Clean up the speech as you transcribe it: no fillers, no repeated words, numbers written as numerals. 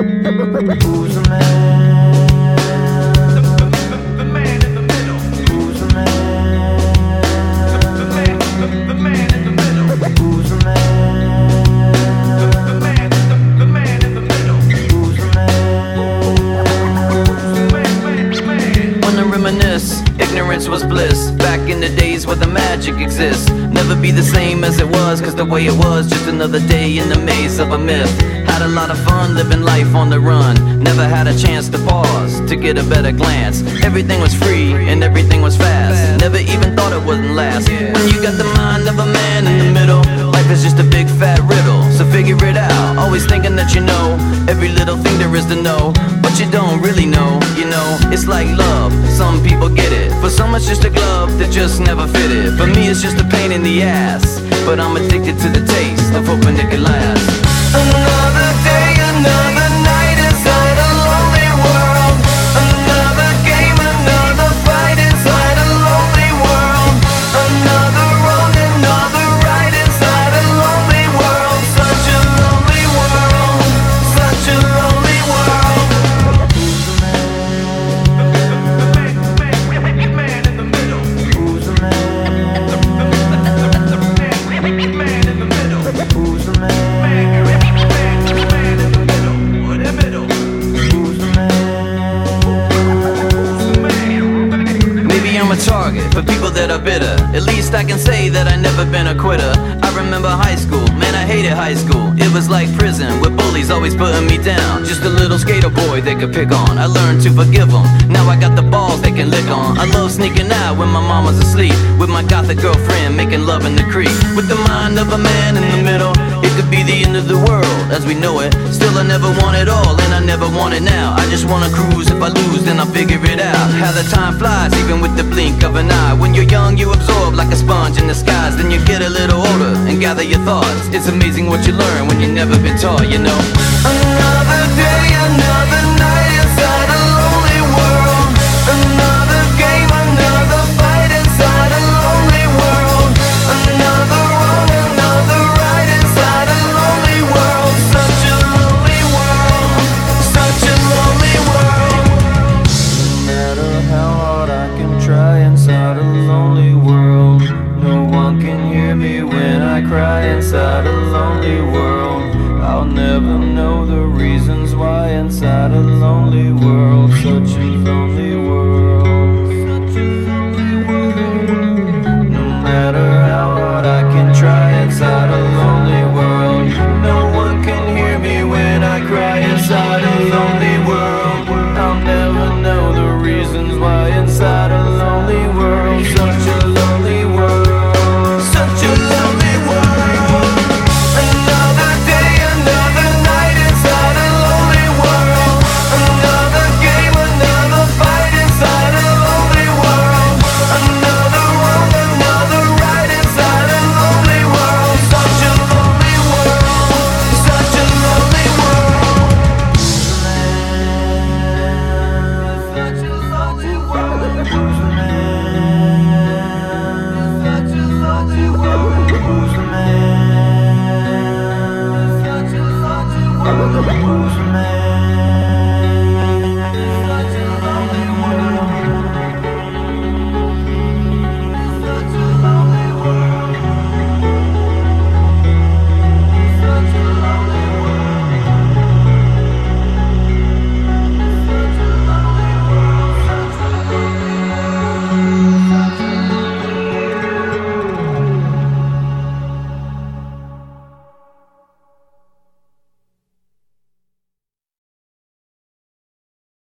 Who's the man? The man in the middle. Who's the man? The man in the middle. Who's the man? The man in the middle. Who's the man? When I reminisce, ignorance was bliss. Back in the days where the magic exists. Never be the same as it was, cause the way it was, just another day in the maze of a myth. Had a lot of fun living life on the run. Never had a chance to pause, to get a better glance. Everything was free and everything was fast. Never even thought it wouldn't last. When you got the mind of a man in the middle, life is just a big fat riddle. So figure it out, always thinking that you know every little thing there is to know. But you don't really know, you know. It's like love, some people get it. For some it's just a glove that just never fitted. For me it's just a pain in the ass, but I'm addicted to the taste of hoping it could last. Another day, another night inside a lonely world. Another game, another fight inside a lonely world. Another wrong, another right inside a lonely world. Such a lonely world, such a lonely world. Who's the man? The man in the middle. Who's the man? The man in the middle. Who's the man? A target for people that are bitter. At least I can say that I never been a quitter. I remember high school, man, I hated high school. It was like prison with bullies always putting me down. Just a little skater boy they could pick on. I learned to forgive them. Now I got the balls they can lick on. I love sneaking out when my mama's asleep, with my gothic girlfriend making love in the creek. With the mind of a man in the middle, it could be the end of the world as we know it. Still I never want it all and I never want it now. I just wanna cruise, if I lose then I'll figure it out. How the time flies even with the blink of an eye. When you're young you absorb like a sponge in the skies. Then you get a little older and gather your thoughts. It's amazing what you learn when you've never been taught, you know. Another day, another night inside a lonely world. Another game, another fight inside a lonely world. Another wrong, another right inside a lonely world. Such a lonely world, such a lonely world. No matter how hard I can try inside a lonely world, no one can hear me when I cry inside a lonely world. I'll never know the reasons why inside a lonely world. Such a lonely world, such a lonely world. No matter how hard I can try inside a lonely world, no one can hear me when I cry inside a lonely world. I'll never know the reasons why inside a lonely world. Such a lonely world, such a lonely world. Another day, another night inside a lonely world. Another game, another fight inside a lonely world. Another wrong, another right inside a lonely world. Such a lonely world, such a lonely world. Such a lonely world. Who's the man? Such a lonely world. Who's the man? Such a lonely world. Who's the man?